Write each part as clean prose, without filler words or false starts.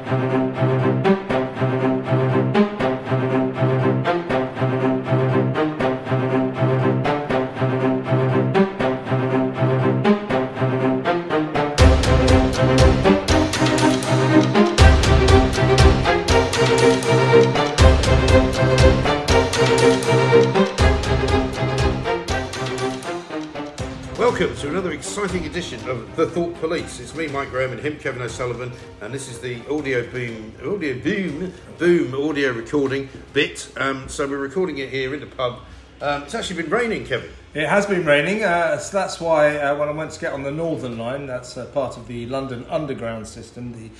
Welcome to another exciting edition of The Thought Police. It's me, Mike Graham, and him, Kevin O'Sullivan, and this is the audio boom audio recording bit. So we're recording it here in the pub. It's actually been raining, Kevin. It has been raining, so that's why when I went to get on the Northern Line, that's part of the London Underground system, the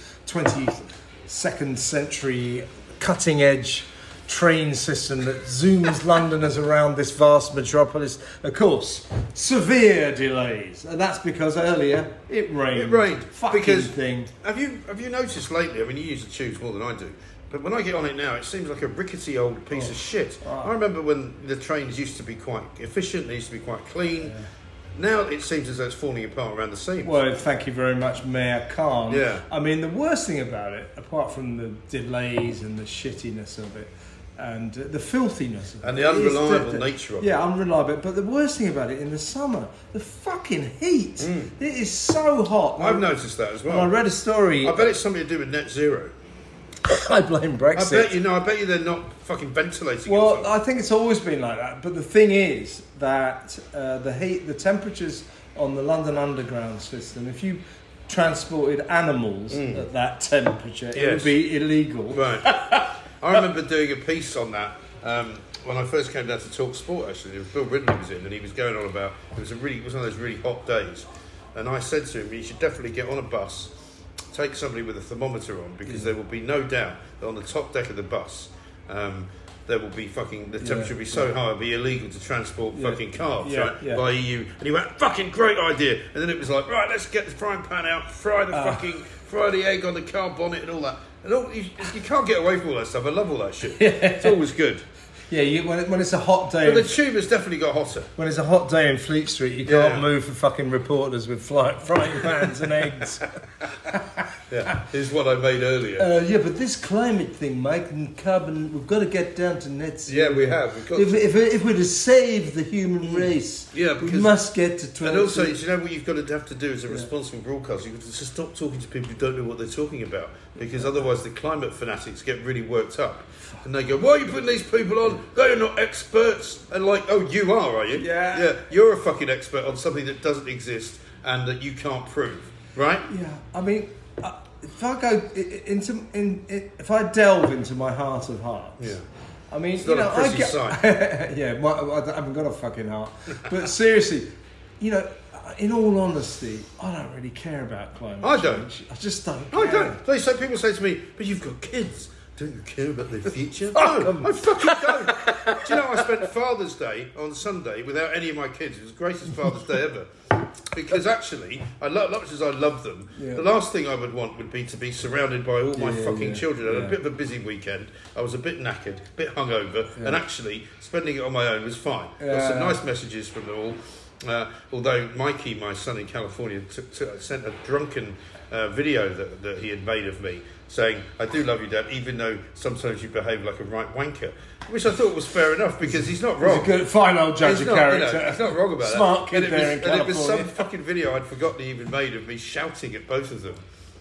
22nd century cutting-edge train system that zooms Londoners around this vast metropolis. Of course, severe delays, and that's because earlier it rained. It rained. Fucking because thing. Have you noticed lately? I mean, you use the tubes more than I do, but when I get on it now, it seems like a rickety old piece of shit. Oh. I remember when the trains used to be quite efficient; they used to be quite clean. Yeah. Now it seems as though it's falling apart around the seams. Well, thank you very much, Mayor Khan. Yeah. I mean, the worst thing about it, apart from the delays and the shittiness of it, and the filthiness of it, and the unreliable nature of it. Yeah, unreliable. But the worst thing about it, in the summer, the fucking heat. It is so hot. I've noticed that as well. And I read a story. I bet it's something to do with net zero. I blame Brexit. I bet you they're not fucking ventilating. Well, I think it's always been like that. But the thing is that the temperatures on the London Underground system, if you transported animals at that temperature, it would be illegal. Right. I remember doing a piece on that when I first came down to Talk Sport. Actually, there was Bill Ridley was in, and he was going on about it was one of those really hot days, and I said to him, "You should definitely get on a bus, take somebody with a thermometer on, because there will be no doubt that on the top deck of the bus, there will be the temperature will be so high it'll be illegal to transport fucking carbs, right? By EU." And he went, "Fucking great idea!" And then it was like, "Right, let's get the frying pan out, fry the egg on the car bonnet and all that." And you can't get away from all that stuff. I love all that shit. It's always good. Yeah, when it's a hot day. But the tube has definitely got hotter. When it's a hot day in Fleet Street, you can't move for fucking reporters with frying pans and eggs. Yeah, here's what I made earlier. But this climate thing, Mike, and carbon, we've got to get down to net zero. Yeah, we have. If we're to save the human race, we must get to 20. And also, you know what you've got to have to do as a responsible broadcaster? You've got to stop talking to people who don't know what they're talking about, because otherwise the climate fanatics get really worked up. And they go, "Why are you putting these people on? They are not experts." And like, "Oh, you are you? Yeah. You're a fucking expert on something that doesn't exist and that you can't prove, right?" Yeah. I mean, if I go if I delve into my heart of hearts, I mean, it's not a pretty sight. I haven't got a fucking heart. But seriously, in all honesty, I don't really care about climate change. I just don't care. I don't. People say to me, "But you've got kids. Don't you care about their future?" Fuck No, them. I fucking don't. Do you know, I spent Father's Day on Sunday without any of my kids. It was the greatest Father's Day ever. Because actually, much as I love them, the last thing I would want would be to be surrounded by all my fucking children. I had a bit of a busy weekend. I was a bit knackered, a bit hungover, and actually spending it on my own was fine. Got some nice messages from them all. Although Mikey, my son in California, sent a drunken video that he had made of me, saying, "I do love you, Dad, even though sometimes you behave like a right wanker," which I thought was fair enough, because he's not wrong. He's a good, fine old judge of character. He's not wrong about Smart that. kid there in California. And it was some fucking video I'd forgotten he even made of me shouting at both of them.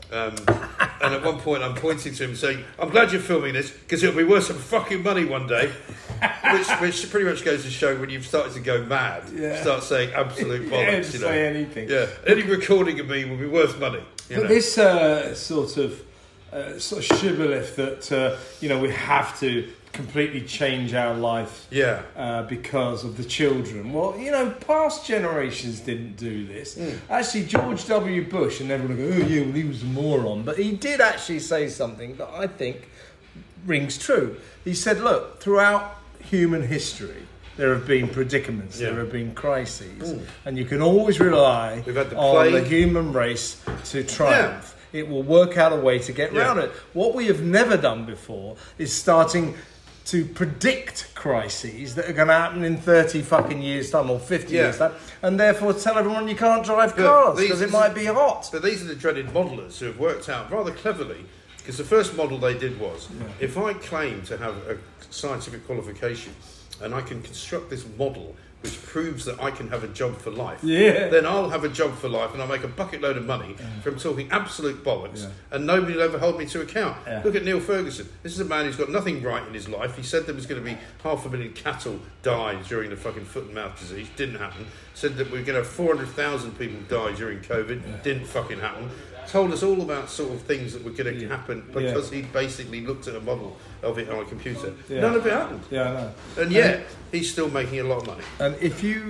And at one point I'm pointing to him saying, "I'm glad you're filming this, because it'll be worth some fucking money one day." which pretty much goes to show when you've started to go mad, start saying absolute bollocks. Say anything. Yeah, any recording of me will be worth money. But this sort of shibboleth that we have to completely change our life because of the children. Well, past generations didn't do this. Actually, George W. Bush, and everyone will go, "Oh yeah, well, he was a moron," but he did actually say something that I think rings true. He said, "Look, throughout human history, there have been predicaments, there have been crises, and you can always rely on the human race to triumph. It will work out a way to get around it. What we have never done before is starting to predict crises that are going to happen in 30 fucking years' time or 50 years' time, and therefore tell everyone you can't drive cars because it might be hot." But these are the dreaded modelers who have worked out rather cleverly Because the first model they did was, if I claim to have a scientific qualification and I can construct this model which proves that I can have a job for life, then I'll have a job for life and I'll make a bucket load of money from talking absolute bollocks and nobody will ever hold me to account. Look at Neil Ferguson. This is a man who's got nothing right in his life. He said there was going to be 500,000 cattle die during the fucking foot and mouth disease. Didn't happen. Said that we're going to have 400,000 people die during COVID. Didn't fucking happen. Told us all about sort of things that were going to happen because he basically looked at a model of it on a computer. None of it happened. Yeah, I know. And yet, he's still making a lot of money. And if you,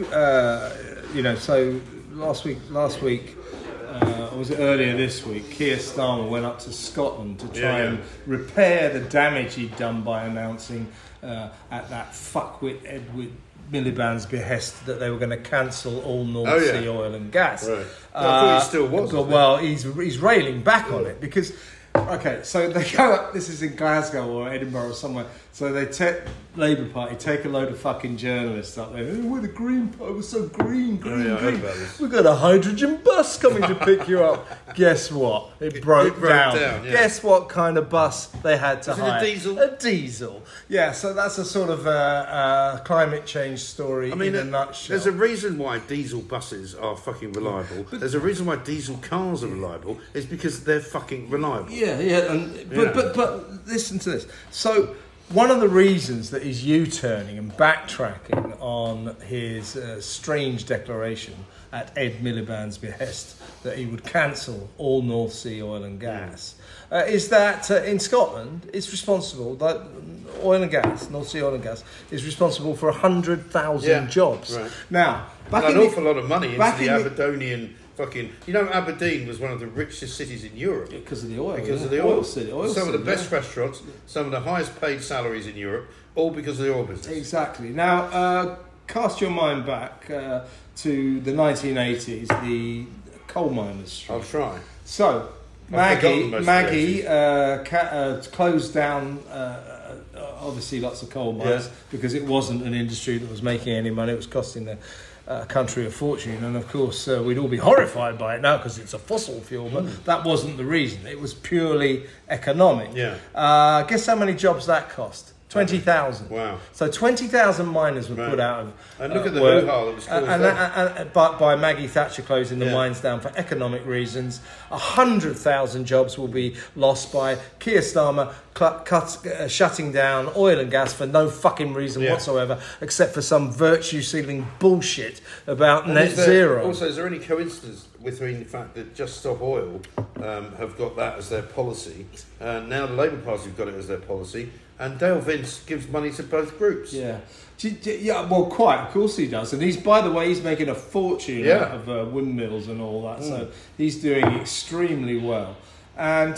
so last week, or was it earlier this week, Keir Starmer went up to Scotland to try and repair the damage he'd done by announcing at that fuckwit Edward Miliband's behest that they were going to cancel all North Sea oil and gas. Right. I thought he still was. Well, he's railing back on it because, so they go up, this is in Glasgow or Edinburgh or somewhere, so they Labour Party take a load of fucking journalists up there. Oh, we're the Green Party, we're so green. We've got a hydrogen bus coming to pick you up. Guess what? It broke down. Guess what kind of bus they had to hire? A diesel? A diesel. Yeah, so that's a sort of climate change story in a nutshell. There's a reason why diesel buses are fucking reliable. There's a reason why diesel cars are reliable. It's because they're fucking reliable. But listen to this. So one of the reasons that he's U-turning and backtracking on his strange declaration at Ed Miliband's behest that he would cancel all North Sea oil and gas is that in Scotland it's responsible, that oil and gas, North Sea oil and gas, is responsible for 100,000 jobs. Right. Now, an awful lot of money into the Aberdonian fucking... You know, Aberdeen was one of the richest cities in Europe. Because of the oil. Because of the oil. Some of the best restaurants, some of the highest paid salaries in Europe, all because of the oil business. Exactly. Now, cast your mind back to the 1980s, the coal miners' strike. I'll try. So, Maggie closed down... obviously lots of coal mines because it wasn't an industry that was making any money. It was costing the country a fortune, and of course we'd all be horrified by it now because it's a fossil fuel, but that wasn't the reason. It was purely economic. Guess how many jobs that cost? 20,000. Wow. So 20,000 miners were put out of and look at the hoo-ha that was caused by Maggie Thatcher closing the mines down for economic reasons. 100,000 jobs will be lost by Keir Starmer shutting down oil and gas for no fucking reason whatsoever, except for some virtue-sealing bullshit about net zero. Also, is there any coincidence between the fact that Just Stop Oil have got that as their policy, now the Labour Party have got it as their policy, and Dale Vince gives money to both groups? Yeah, well, quite. Of course he does. And by the way, he's making a fortune out of windmills and all that. So he's doing extremely well. And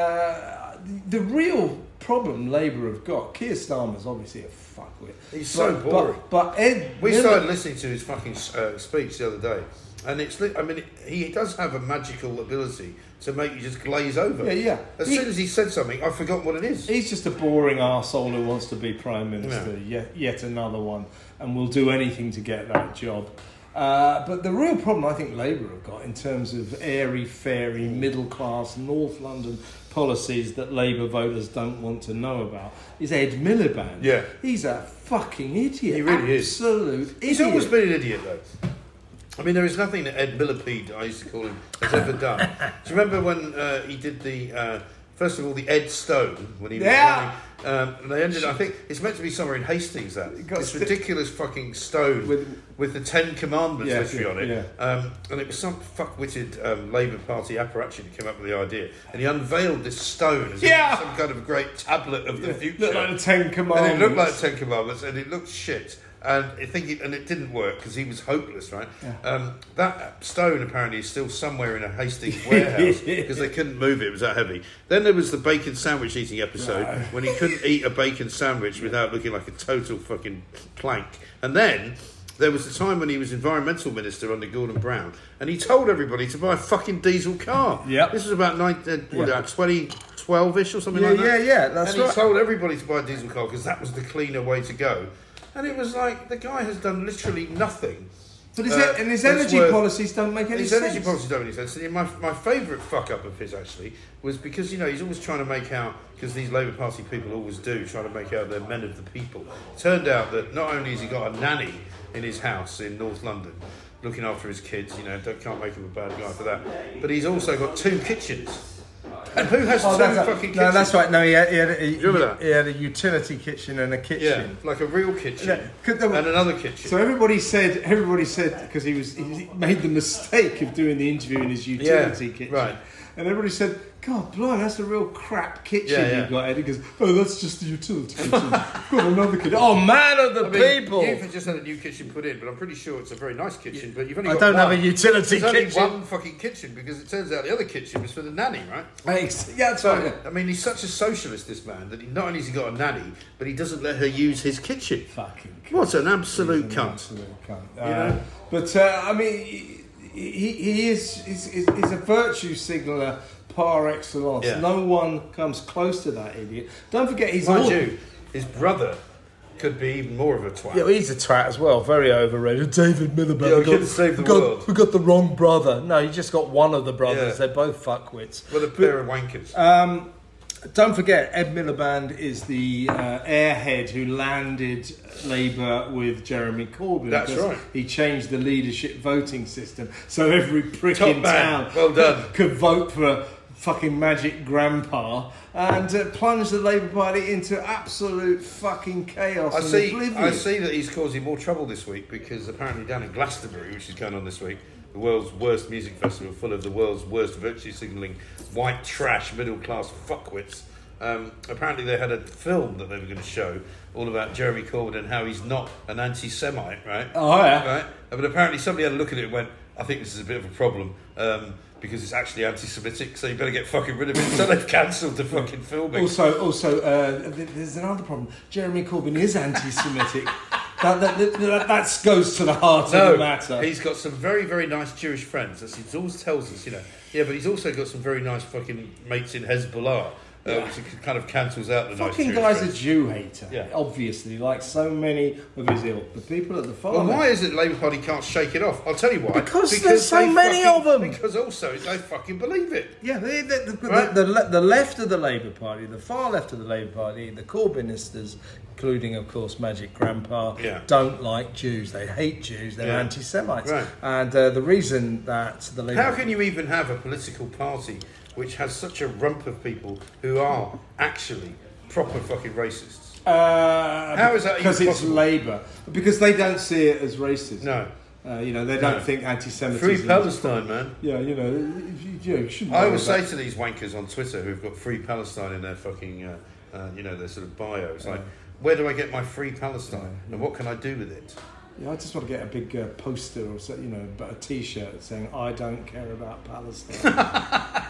the real problem Labour have got, Keir Starmer's obviously a fuckwit. He's so boring. But we started listening to his fucking speech the other day. And he does have a magical ability to make you just glaze over. As soon as he said something, I've forgotten what it is. He's just a boring arsehole who wants to be Prime Minister, yet another one, and will do anything to get that job. But the real problem I think Labour have got in terms of airy-fairy, middle-class, North London policies that Labour voters don't want to know about is Ed Miliband. Yeah. He's a fucking idiot. He really is. Absolute idiot. He's always been an idiot, though. I mean, there is nothing that Ed Millipede, I used to call him, has ever done. Do you remember when he did the, first of all, the Ed Stone, when he was running, and they ended, I think, it's meant to be somewhere in Hastings, this ridiculous fucking stone with the Ten Commandments literally on it. And it was some fuck-witted Labour Party apparatchik that came up with the idea. And he unveiled this stone as some kind of great tablet of the future. Looked like the Ten Commandments. And it looked like the Ten Commandments, and it looked shit. And it didn't work because he was hopeless, right? That stone apparently is still somewhere in a Hastings warehouse because they couldn't move it. It was that heavy. Then there was the bacon sandwich eating episode when he couldn't eat a bacon sandwich without looking like a total fucking plank. And then there was the time when he was environmental minister under Gordon Brown, and he told everybody to buy a fucking diesel car. This was about 2012-ish or something like that. That's right. And he told everybody to buy a diesel car because that was the cleaner way to go. And it was like, the guy has done literally nothing But his energy policies don't make any sense. His energy policies don't make any sense. And my favourite fuck up of his actually was because he's always trying to make out, because these Labour Party people always do, trying to make out they're men of the people. Turned out that not only has he got a nanny in his house in North London, looking after his kids, can't make him a bad guy for that, but he's also got 2 kitchens. And who has 2 fucking kitchens? No, that's right. No, he had a utility kitchen and a kitchen. Yeah, like a real kitchen and another kitchen. So everybody said because he made the mistake of doing the interview in his utility kitchen. Right. And everybody said, God, blimey, that's a real crap kitchen you've got, Eddie. He goes, that's just the utility kitchen. I've got another kitchen. Oh, man of the people. You've just had a new kitchen put in, but I'm pretty sure it's a very nice kitchen. But you've only got have a utility kitchen. There's only one fucking kitchen, because it turns out the other kitchen was for the nanny, right? Yeah, that's right. I mean, he's such a socialist, this man, that he not only has he got a nanny, but he doesn't let her use his kitchen. Fucking cunt. What an absolute cunt. Absolute cunt. But, I mean, he's a virtue signaller par excellence. Yeah. No one comes close to that idiot. Don't forget, his brother could be even more of a twat. Yeah, he's a twat as well. Very overrated. David Miliband. Yeah, we couldn't save the world. We got the wrong brother. No, you just got one of the brothers. Yeah. They're both fuckwits. Well, a pair of wankers. Don't forget, Ed Miliband is the airhead who landed Labour with Jeremy Corbyn. That's right. He changed the leadership voting system so every prick in town could vote for fucking Magic Grandpa and plunge the Labour Party into absolute fucking chaos and oblivion. I see that he's causing more trouble this week, because apparently down in Glastonbury, which is going on this week, the world's worst music festival full of the world's worst virtue signalling white trash middle class fuckwits, apparently they had a film that they were going to show all about Jeremy Corbyn and how he's not an anti-Semite, right? Oh yeah. Right? But apparently somebody had a look at it and went, I think this is a bit of a problem, because it's actually anti-Semitic, so you better get fucking rid of it. So they've cancelled the fucking filming. Also, there's another problem. Jeremy Corbyn is anti-Semitic. That goes to the heart of the matter. He's got some very, very nice Jewish friends. As he always tells us, Yeah, but he's also got some very nice fucking mates in Hezbollah. Which kind of cancels out the fucking nice guy's friends. A Jew hater, obviously, like so many of his ilk. The people at the Parliament. Well, why is it the Labour Party can't shake it off? I'll tell you why. Because there's so many of them. Because also they fucking believe it. Yeah, the left of the Labour Party, the far left of the Labour Party, the Corbynistas, including, of course, Magic Grandpa, don't like Jews. They hate Jews. They're anti-Semites. Right. And the reason that the Labour... How can you even have a political party which has such a rump of people who are actually proper fucking racists? How is that? Because it's Labour. Because they don't see it as racist. No. They don't think anti-Semitism. Free Palestine, man. Yeah, you shouldn't. I always say to these wankers on Twitter who've got Free Palestine in their fucking, their sort of bio, it's like, where do I get my Free Palestine? And what can I do with it? Yeah, I just want to get a big poster or a T-shirt saying "I don't care about Palestine."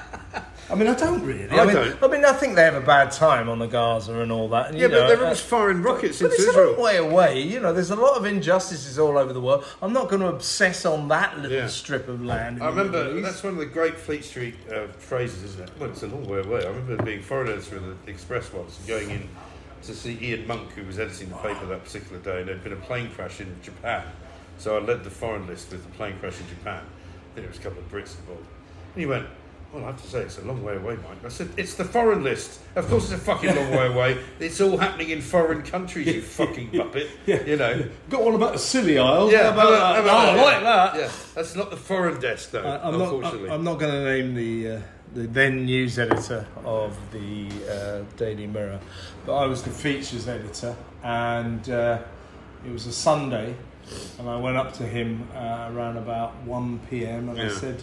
I mean, I don't really. I think they have a bad time on the Gaza and all that. And, but they're just firing rockets into Israel. It's a long way away. There's a lot of injustices all over the world. I'm not going to obsess on that little strip of land. I remember that's one of the great Fleet Street phrases, isn't it? Well, it's a long way away. I remember being foreign editor of the Express once and going in to see Ian Monk, who was editing the paper that particular day, and there'd been a plane crash in Japan. So I led the foreign list with the plane crash in Japan. I think there was a couple of Brits involved. And he went, well, I have to say, it's a long way away, Mike. I said, it's the foreign list. Of course it's a fucking long way away. It's all happening in foreign countries, you fucking puppet. Got one about the Scilly Isles. Yeah, I like that. Yeah, that's not the foreign desk, though, unfortunately. I'm not going to name the then news editor of the Daily Mirror, but I was the features editor, and it was a Sunday, and I went up to him around about 1 p.m. and I said,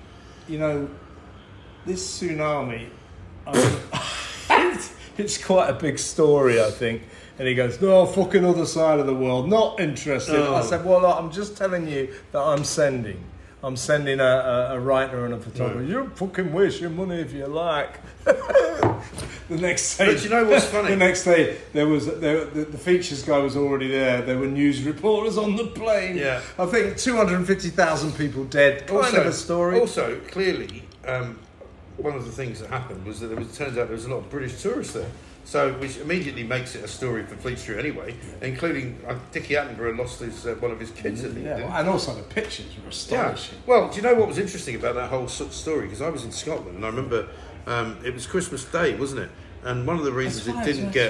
this tsunami, it's quite a big story, I think. And he goes, no, fucking other side of the world, not interested. Oh. I said, well, look, I'm just telling you that I'm sending a writer and a photographer. Right. You fucking wish your money if you like. The next day, but you know what's funny? The next day, the features guy was already there. There were news reporters on the plane. Yeah, I think 250,000 people dead. Kind of a story. Also, clearly, one of the things that happened was that turns out there was a lot of British tourists there. So, which immediately makes it a story for Fleet Street anyway, including Dickie Attenborough lost one of his kids. And also the pictures were astonishing. Yeah. Well, do you know what was interesting about that whole story? Because I was in Scotland and I remember it was Christmas Day, wasn't it? And one of the reasons it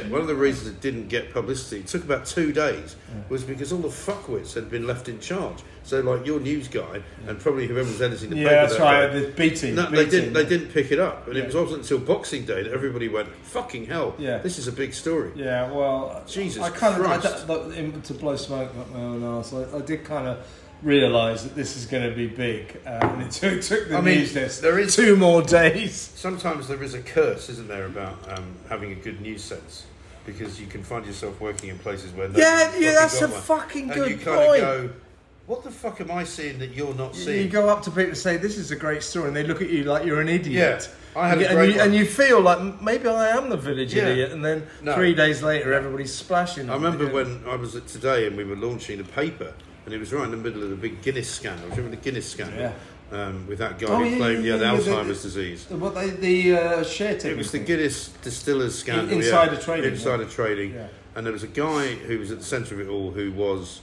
didn't get publicity, it took about 2 days, was because all the fuckwits had been left in charge. So, like your news guy and probably whoever was editing the paper. Yeah, that's right. The B team. No, they didn't pick it up, and it wasn't until Boxing Day that everybody went, "Fucking hell! Yeah. This is a big story." Yeah, well, Jesus Christ. To blow smoke up my own arse, I did kind of realise that this is going to be big, and it took the news desk 2 more days. Sometimes there is a curse, isn't there, about having a good news sense, because you can find yourself working in places where that's a fucking good and you kind of go, what the fuck am I seeing that you're not seeing? You go up to people and say, this is a great story, and they look at you like you're an idiot. Yeah, I had a great one. And you feel like, maybe I am the village idiot, and then 3 days later, everybody's splashing. I remember when I was at Today and we were launching the paper, and it was right in the middle of the big Guinness scandal. Do you remember the Guinness scandal? Yeah. With that guy who claimed he had Alzheimer's disease. The share taking. It was the Guinness distillers scandal. Insider trading. Insider trading. Yeah. And there was a guy who was at the centre of it all who was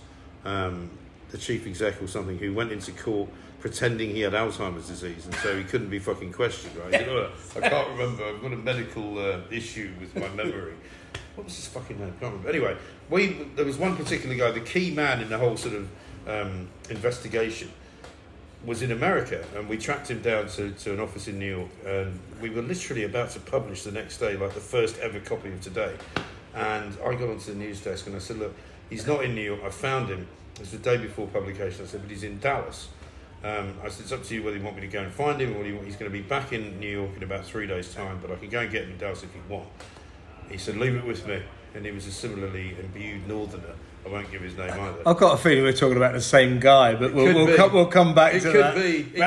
the chief exec or something, who went into court pretending he had Alzheimer's disease, and so he couldn't be fucking questioned, right? You know, I can't remember. I've got a medical issue with my memory. What was his fucking name? I can't remember. Anyway, there was one particular guy, the key man in the whole sort of investigation, was in America, and we tracked him down to an office in New York, and we were literally about to publish the next day, like the first ever copy of Today. And I got onto the news desk and I said, look, he's not in New York. I found him. It was the day before publication. I said, but he's in Dallas. I said, it's up to you whether you want me to go and find him, or he's going to be back in New York in about 3 days' time, but I can go and get him in Dallas if you want. He said, leave it with me. And he was a similarly imbued northerner. I won't give his name either. I've got a feeling we're talking about the same guy, but we'll come back to that.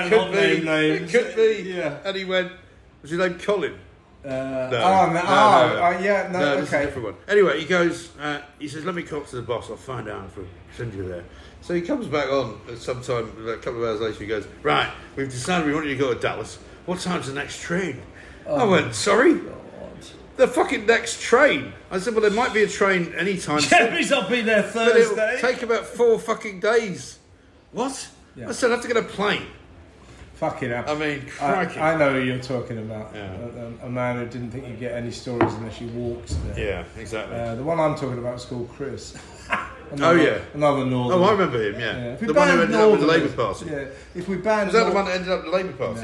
It could be. Yeah. And he went, was his name Colin? No, this is a different one. Anyway, he goes, he says, let me talk to the boss, I'll find out if I'll send you there. So he comes back on sometime, a couple of hours later, he goes, right, we've decided we want you to go to Dallas. What time's the next train? I went, sorry? God. The fucking next train. I said, well, there might be a train any time soon. Jeremy's I'll be there Thursday. But it'll take about 4 fucking days. What? Yeah. I said, I have to get a plane. Fucking hell. I mean, crikey. I know who you're talking about. Yeah. A man who didn't think you'd get any stories unless you walked there. Yeah, exactly. The one I'm talking about is called Chris. Another Northern. Oh, I remember him, yeah. The one who ended up with the Labour Party. Yeah. If we banned... Was that the one that ended up with the Labour Party?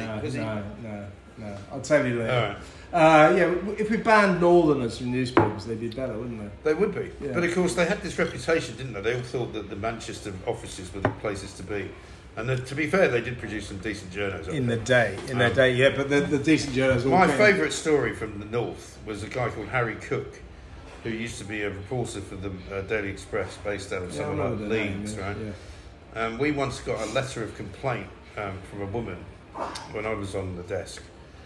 No. I'll tell you later. All right. If we banned Northerners from newspapers, they'd be better, wouldn't they? They would be. Yeah. But of course, they had this reputation, didn't they? They all thought that the Manchester offices were the places to be. And to be fair, they did produce some decent journals. In their day, yeah. But the decent journals... My favourite story from the North was a guy called Harry Cook, who used to be a reporter for the Daily Express, based out of somewhere like Leeds, right? Yeah. We once got a letter of complaint from a woman when I was on the desk,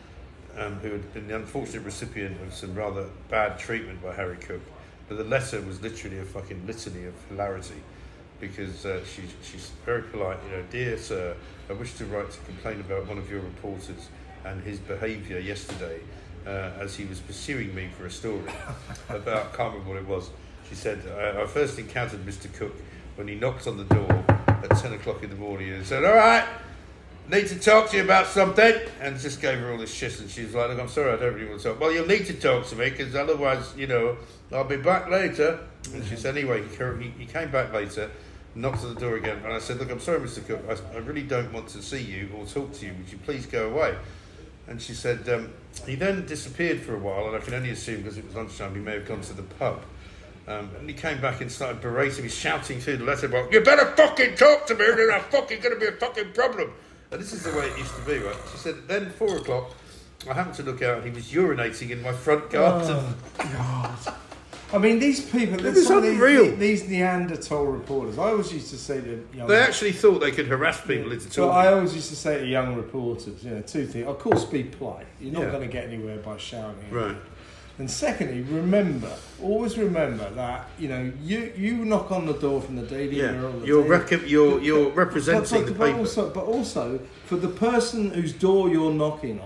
who had been the unfortunate recipient of some rather bad treatment by Harry Cook. But the letter was literally a fucking litany of hilarity, because she's very polite, dear sir, I wish to write to complain about one of your reporters and his behaviour yesterday as he was pursuing me for a story about, can't remember what it was. She said, I first encountered Mr. Cook when he knocked on the door at 10 o'clock in the morning and said, all right, need to talk to you about something, and just gave her all this shit, and she was like, look, I'm sorry, I don't really want to talk. Well, you'll need to talk to me, because otherwise, I'll be back later. And she said, anyway, he came back later, knocked on the door again, and I said, look, I'm sorry, Mr. Cook, I really don't want to see you or talk to you, would you please go away? And she said, he then disappeared for a while, and I can only assume because it was lunchtime, he may have gone to the pub. And he came back and started berating me, shouting through the letterbox, you better fucking talk to me, or there's fucking going to be a fucking problem. And this is the way it used to be, right? She said, then 4 o'clock, I happened to look out and he was urinating in my front garden. Oh, God. I mean, these people... It was unreal. These Neanderthal reporters. I always used to say to young... They actually thought they could harass people into talking. Well, I always used to say to young reporters, 2 things. Of course, be polite. You're not going to get anywhere by shouting. Right. And secondly, always remember that, you knock on the door from the Daily Mirror... You're representing the paper. But also, for the person whose door you're knocking on,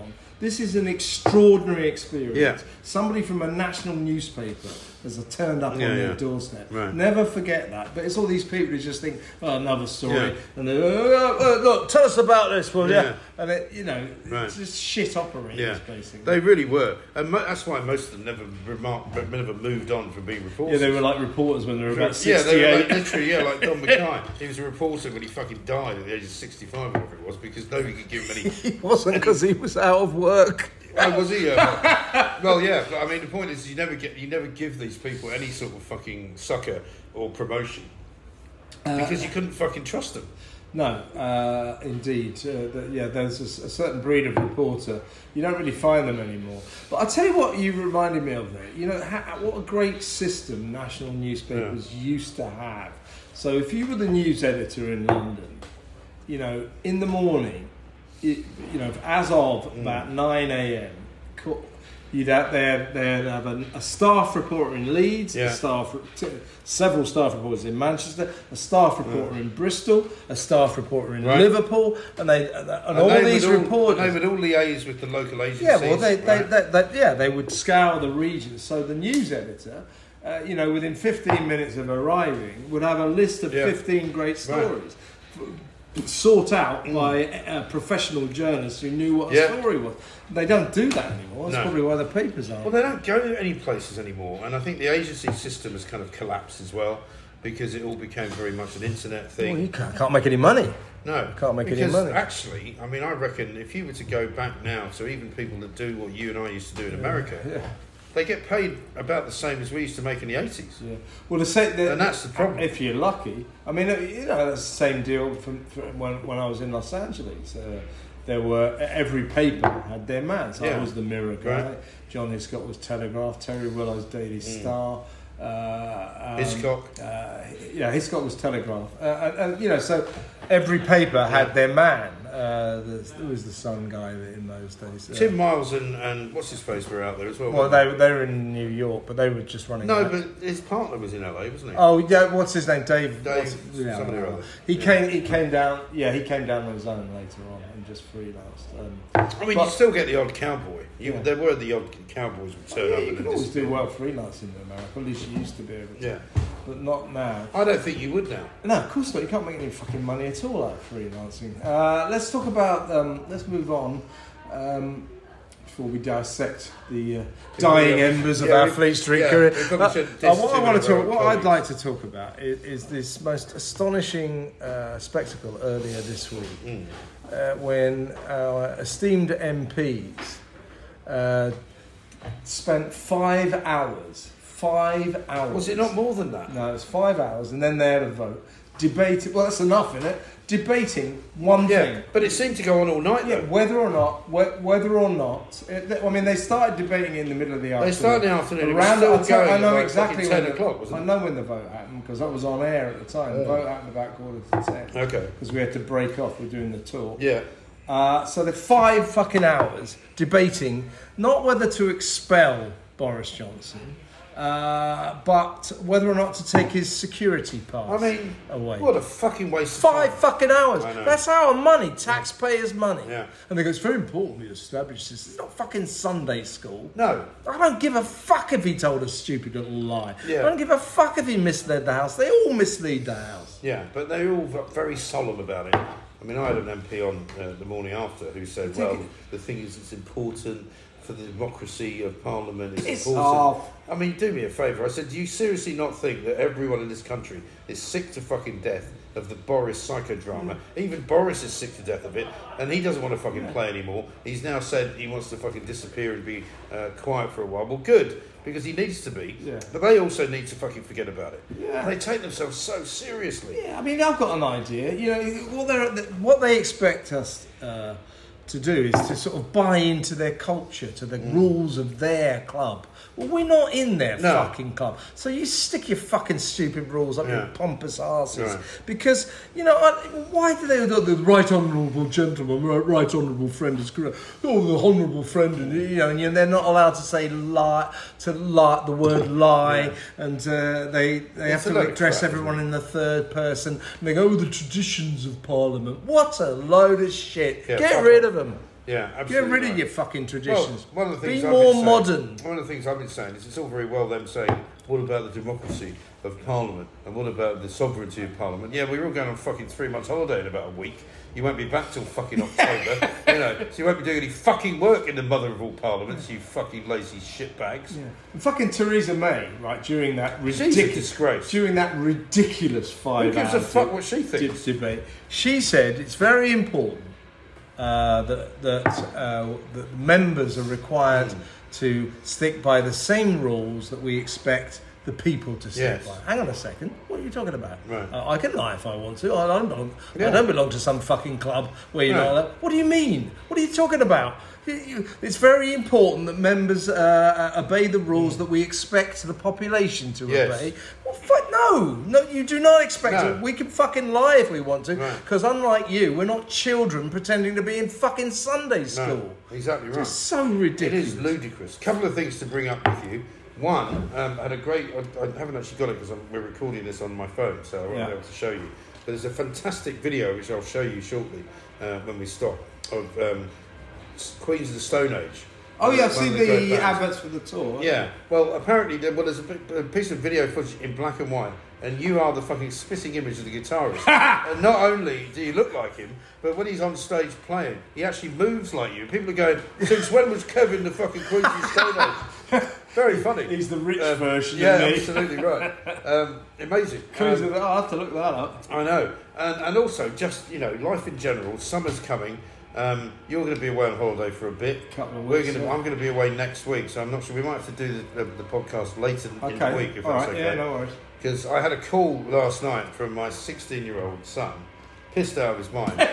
This is an extraordinary experience. Yeah. Somebody from a national newspaper has turned up on their doorstep. Right. Never forget that. But it's all these people who just think, oh, another story. And they look, tell us about this, will you? And it's just shit operators, basically. They really were. And that's why most of them never moved on from being reporters. Yeah, they were like reporters when they were about 68. Yeah, they were like, literally, like Don Mackay. He was a reporter when he fucking died at the age of 65, or whatever it was, because nobody could give him any... He wasn't, because he was out of work. Oh, was he? Well, yeah. But I mean, the point is, you never give these people any sort of fucking succor or promotion because you couldn't fucking trust them. No, indeed. There's a certain breed of reporter. You don't really find them anymore. But I'll tell you what you reminded me of there. You know, what a great system national newspapers used to have. So if you were the news editor in London, you know, in the morning, as of about 9 a.m, they'd have a staff reporter in Leeds, several staff reporters in Manchester, a staff reporter in Bristol, a staff reporter in Liverpool, and all these reporters. They would all liaise with the local agencies. Yeah, well, they would scour the region. So the news editor, within 15 minutes of arriving, would have a list of 15 great stories. Sought out by professional journalists who knew what a story was. They don't do that anymore. That's probably why the papers aren't. Well, they don't go to any places anymore, and I think the agency system has kind of collapsed as well because it all became very much an internet thing. Well, you can't make any money. No, can't make any money. Actually, I mean, I reckon if you were to go back now to even people that do what you and I used to do in America. They get paid about the same as we used to make in the 80s. Yeah. Well, and that's the problem. If you're lucky. I mean, that's the same deal from when I was in Los Angeles. There were, every paper had their man. So I was the Mirror guy. Right. John Hiscock was Telegraph. Terry Willow's Daily Star. Hiscock. Hiscock was Telegraph. So every paper had their man. There was the Sun guy in those days. Tim Miles and what's his face were out there as well. Well, they were in New York, but they were just running. No, but his partner was in LA, wasn't he? Oh yeah, what's his name? Dave. Somebody or other. He came down. Yeah, he came down on his own later on and just freelanced. I mean, you still get the odd cowboy. There were the odd cowboys would turn up. You could always do well freelancing in America. At least you used to be able to. Yeah. But not now. I don't think you would now. No, of course not. You can't make any fucking money at all out of freelancing. Let's talk about... let's move on before we dissect the dying embers of our Fleet Street career. What I'd like to talk about is this most astonishing spectacle earlier this week when our esteemed MPs spent 5 hours. 5 hours. Was it not more than that? No, it was 5 hours, and then they had a vote. Debating. Well, that's enough, isn't it? Debating one thing. But it seemed to go on all night. Yeah, whether or not. I mean, they started debating in the middle of the afternoon. They started in the afternoon. I know exactly 10 o'clock, wasn't it? I know when the vote happened because I was on air at the time. The vote happened about 9:45. Okay. Because we had to break off. We're doing the tour. Yeah. So the 5 fucking hours debating not whether to expel Boris Johnson. But whether or not to take his security pass away. What a fucking waste of time. 5 fucking hours. That's our money, taxpayers' money. Yeah. And they go, it's very important we establish this. It's not fucking Sunday school. No. I don't give a fuck if he told a stupid little lie. Yeah. I don't give a fuck if he misled the House. They all mislead the House. Yeah, but they're all very solemn about it. I mean, I had an MP on the morning after who said, the thing is, it's important for the democracy of Parliament. It's important. Off. I mean, do me a favour. I said, do you seriously not think that everyone in this country is sick to fucking death of the Boris psychodrama? Even Boris is sick to death of it, and he doesn't want to fucking play anymore. He's now said he wants to fucking disappear and be quiet for a while. Well, good, because he needs to be. Yeah. But they also need to fucking forget about it. Yeah. They take themselves so seriously. Yeah, I mean, I've got an idea. You know, what they expect us to do is to sort of buy into their culture, to the rules of their club. Well, we're not in their fucking club. So you stick your fucking stupid rules up your pompous asses. Right. Because, why do they do the right honourable gentleman, right honourable friend is correct? Oh, the honourable friend, and they're not allowed to say lie, the word lie, and they have to address everyone in the third person. And they go, the traditions of Parliament. What a load of shit. Yeah, Get rid of them. Yeah, absolutely. Get rid of your fucking traditions. Well, one of the things Be more modern. One of the things I've been saying is it's all very well them saying, what about the democracy of Parliament? And what about the sovereignty of Parliament? Yeah, we're all going on fucking 3 months holiday in about a week. You won't be back till fucking October. So you won't be doing any fucking work in the mother of all parliaments, you fucking lazy shitbags. Yeah. And fucking Theresa May, right, during that ridiculous 5 Who gives a fuck what she thinks? Debate, she said it's very important that members are required to stick by the same rules that we expect the people to stick by. Hang on a second, what are you talking about? Right. I can lie if I want to. I don't belong to some fucking club where you're not allowed. What do you mean? What are you talking about? It's very important that members obey the rules that we expect the population to obey. Well, no, you do not expect it. We can fucking lie if we want to, because unlike you, we're not children pretending to be in fucking Sunday school. No, exactly right. It's so ridiculous. It is ludicrous. Couple of things to bring up with you. One, I had a great... I haven't actually got it because we're recording this on my phone, so I won't be able to show you. But there's a fantastic video, which I'll show you shortly when we stop, of Queens of the Stone Age. Oh, yeah, I've seen the adverts for the tour. Yeah. Well, apparently, there's a piece of video footage in black and white, and you are the fucking spitting image of the guitarist. And not only do you look like him, but when he's on stage playing, he actually moves like you. People are going, since when was Kevin the fucking Queens of the Stone Age? Very funny. He's the rich version of me. Yeah, absolutely right. Amazing. I'll have to look that up. I know. And also, just, life in general, summer's coming. You're going to be away on holiday for a bit. Couple of weeks, I'm going to be away next week, so I'm not sure. We might have to do the podcast later in the week, if that's okay. Yeah, no worries. Because I had a call last night from my 16-year-old son, pissed out of his mind,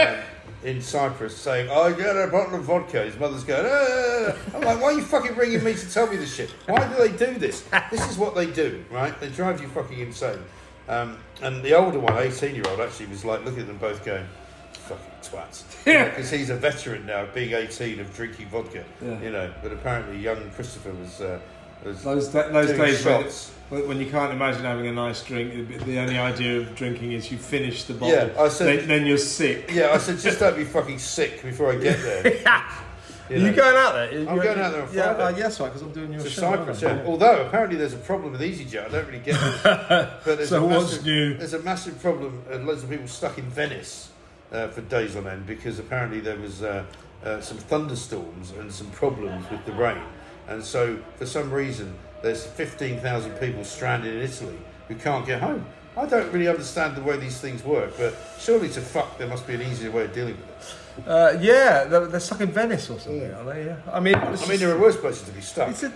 in Cyprus, saying, "I get a bottle of vodka." His mother's going, I'm like, why are you fucking ringing me to tell me this shit? Why do they do this? This is what they do, right? They drive you fucking insane. And the older one, 18-year-old, actually was like looking at them both going, fucking twats. Because he's a veteran now, being 18, of drinking vodka. Yeah. But apparently young Christopher was those days shots. When you can't imagine having a nice drink, the only idea of drinking is you finish the bottle, I said, then you're sick. Yeah, I said, just don't be fucking sick before I get there. You going out there? I'm going out there on Friday. Yes, right, because I'm doing your show. Cyprus, yeah. Although apparently there's a problem with EasyJet, I don't really get it. But there's a massive problem. Loads of people stuck in Venice for days on end because apparently there was some thunderstorms and some problems with the rain, and so for some reason there's 15,000 people stranded in Italy who can't get home. I don't really understand the way these things work, but surely to fuck there must be an easier way of dealing with it. They're stuck in Venice or something, aren't they? Yeah. I mean, there are worse places to be stuck. It's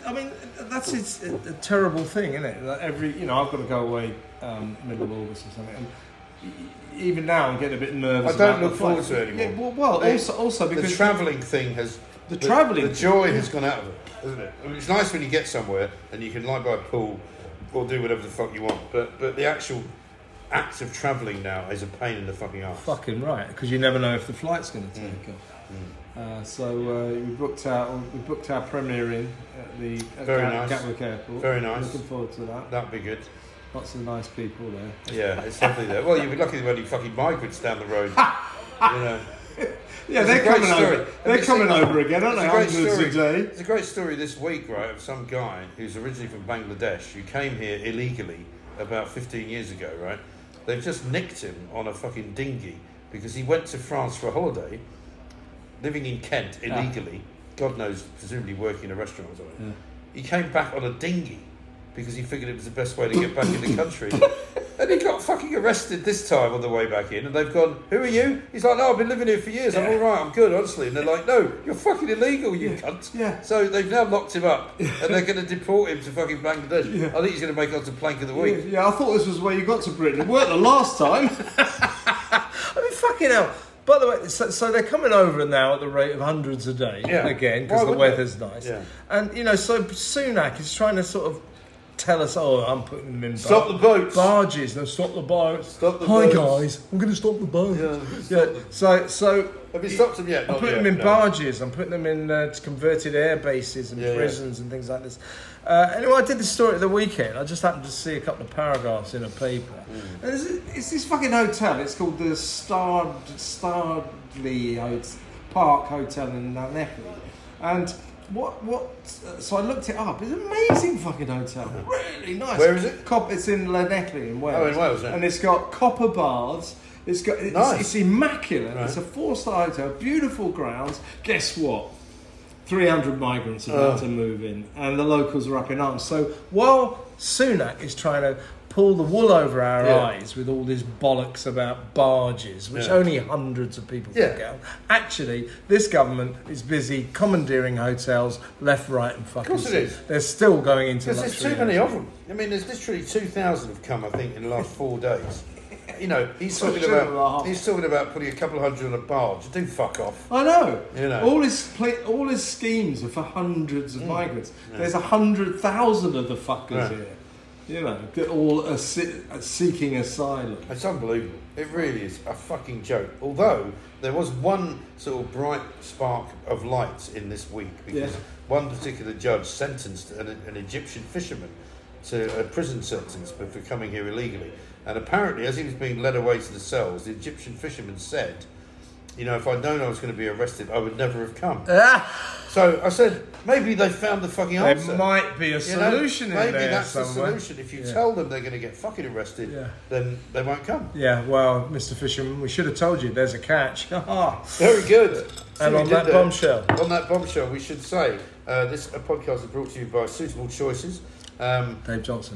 a terrible thing, isn't it? Like I've got to go away middle of August or something. And even now, I'm getting a bit nervous. I don't look forward to it anymore. Yeah, also because the travelling thing has the joy has gone out of it, isn't it? I mean, it's nice when you get somewhere and you can lie by a pool or do whatever the fuck you want, but the actual act of travelling now is a pain in the fucking arse. Fucking right, because you never know if the flight's going to take off. So we booked our premiere in at Gatwick Airport. Very nice. Looking forward to that. That'd be good. Lots of nice people there. Yeah, it's lovely there. Well, you'd be lucky there were any fucking migrants down the road. Yeah, they're coming over. They're coming over again, aren't they? Hundreds a day. It's a great story this week, right, of some guy who's originally from Bangladesh who came here illegally about 15 years ago, right? They've just nicked him on a fucking dinghy because he went to France for a holiday, living in Kent illegally. God knows, presumably working in a restaurant or something. Yeah. He came back on a dinghy because he figured it was the best way to get back in the country. And he got fucking arrested this time on the way back in, and they've gone, "Who are you?" He's like, "No, I've been living here for years. I'm all right. I'm good, honestly." And they're like, "No, you're fucking illegal, you cunt." Yeah. So they've now locked him up, and they're going to deport him to fucking Bangladesh. Yeah. I think he's going to make it onto Plank of the Week. Yeah, I thought this was where you got to Britain. It worked the last time. I mean, fucking hell. By the way, so they're coming over now at the rate of hundreds a day again because the weather's nice. Yeah. And, so Sunak is trying to sort of tell us, I'm putting them in stop the boats. Barges. No, stop the boats. Stop the boats. Hi, guys. I'm going to stop the boats. Yeah. So have you stopped them yet? I'm putting them in barges. I'm putting them in converted air bases and prisons and things like this. Anyway, I did this story at the weekend. I just happened to see a couple of paragraphs in a paper. And it's this fucking hotel. It's called the Stardley Park Hotel in Llanelli. And so I looked it up. It's an amazing fucking hotel. Really nice. Where is it? It's in Llanelli in Wales. Oh, in Wales, yeah. And it's got copper baths. It's immaculate. Right. It's a 4-star hotel, beautiful grounds. Guess what? 300 migrants are about to move in, and the locals are up in arms. So while Sunak is trying to pull the wool over our eyes with all this bollocks about barges, which only hundreds of people can get on, actually, this government is busy commandeering hotels left, right, and fucking. Of course it is. They're still going into luxury. Because there's too many of them. I mean, there's literally 2,000 have come, I think, in the last 4 days. You know, he's talking about putting a couple of hundred on a barge. Do fuck off. I know. You know, all his schemes are for hundreds of migrants. Yeah. There's 100,000 of the fuckers here. You know, that all are seeking asylum. It's unbelievable. It really is a fucking joke. Although there was one sort of bright spark of light in this week because one particular judge sentenced an Egyptian fisherman to a prison sentence for coming here illegally. And apparently, as he was being led away to the cells, the Egyptian fisherman said, you know, if I'd known I was going to be arrested, I would never have come. So I said, maybe they found the fucking answer. There might be a solution in there. Maybe that's somewhere. the solution. If you tell them they're going to get fucking arrested, then they won't come. Yeah, well, Mr. Fisherman, we should have told you there's a catch. Very good. And on that bombshell, we should say, this podcast is brought to you by Suitable Choices. Dave Johnson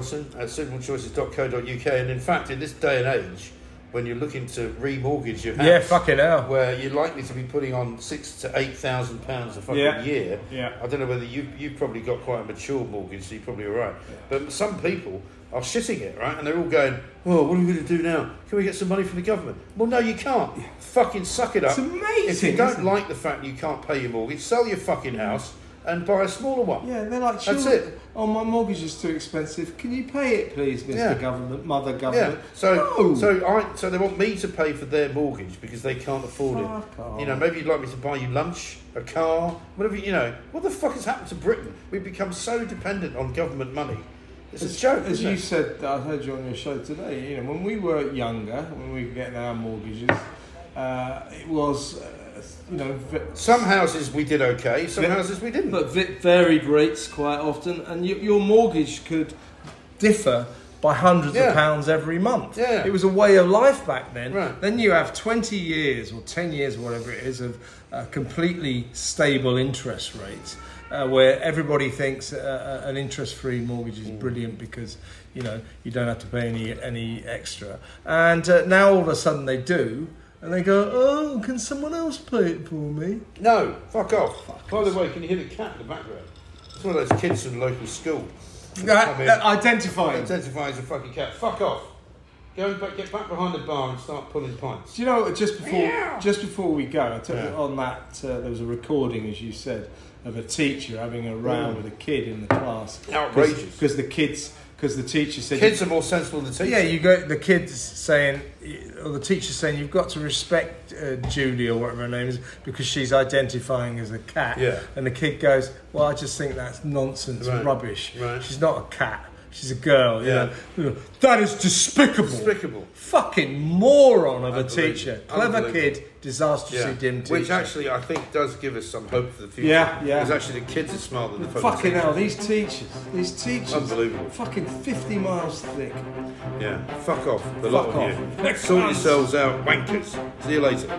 at suitablechoices.co.uk. And in fact, in this day and age, when you're looking to remortgage your house, fucking hell, where you're likely to be putting on £6,000 to £8,000 a fucking year. I don't know whether you've probably got quite a mature mortgage, so you're probably all right. But some people are shitting it, right? And they're all going, "Oh, what are we going to do now? Can we get some money from the government?" Well, no, you can't. Fucking suck it up. It's amazing. If you don't like the fact you can't pay your mortgage, sell your fucking house and buy a smaller one. Yeah, they're like, that's it. Oh, my mortgage is too expensive. Can you pay it, please, Mr. Government, Mother Government? Yeah. So they want me to pay for their mortgage because they can't afford it. You know, maybe you'd like me to buy you lunch, a car, whatever. You know, what the fuck has happened to Britain? We've become so dependent on government money. It's a joke. As you said, I heard you on your show today. You know, when we were younger, when we were getting our mortgages, it was. You know, some houses we did okay, some houses we didn't. But varied rates quite often, and your mortgage could differ by hundreds of pounds every month. Yeah. It was a way of life back then. Right. Then you have 20 years or 10 years, or whatever it is, of completely stable interest rates, where everybody thinks an interest-free mortgage is brilliant because, you know, you don't have to pay any extra. And now all of a sudden they do. And they go, "Oh, can someone else pay it for me?" No, fuck off. By the way, can you hear the cat in the background? It's one of those kids from the local school. Identifying as a fucking cat. Fuck off. Go and get back behind the bar and start pulling pints. Do you know, just before we go, I took on that, there was a recording, as you said, of a teacher having a row with a kid in the class. Outrageous. Because the teacher said... Kids are more sensible than teachers. Yeah, you got the kids saying, or the teacher saying, you've got to respect Julie, or whatever her name is, because she's identifying as a cat. Yeah. And the kid goes, "Well, I just think that's nonsense, rubbish. Right. She's not a cat. She's a girl." Yeah. You know, that is despicable. Fucking moron of a teacher. Clever kid, disastrously dim teacher. Which actually I think does give us some hope for the future. Yeah. Because actually the kids are smarter than the fucking hell, these teachers. Unbelievable. Fucking 50 miles thick. Yeah. Fuck off. The lot of you. Sort yourselves out, wankers. See you later.